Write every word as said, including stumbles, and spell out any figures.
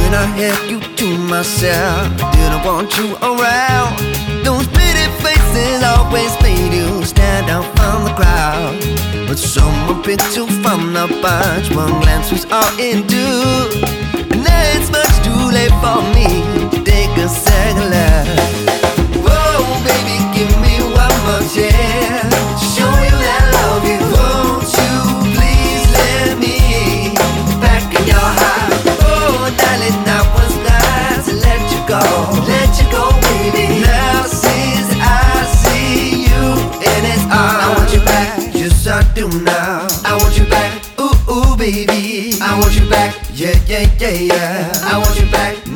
Then I had you to myself, didn't want you around. Those pretty faces always made you stand out from the crowd. But someone picked you from the bunch, one glance was all it do. And now it's much too late for me to take a second look. Whoa, baby, give me one more chance to show you that I love you. Won't you please let me back in your heart? Oh, darling, I was glad to let you go, let you go, baby. Now since I see you in its arms, I want you back, yes I do now. I want you back, ooh, ooh, baby. I want you back, yeah, yeah, yeah, yeah. I want you back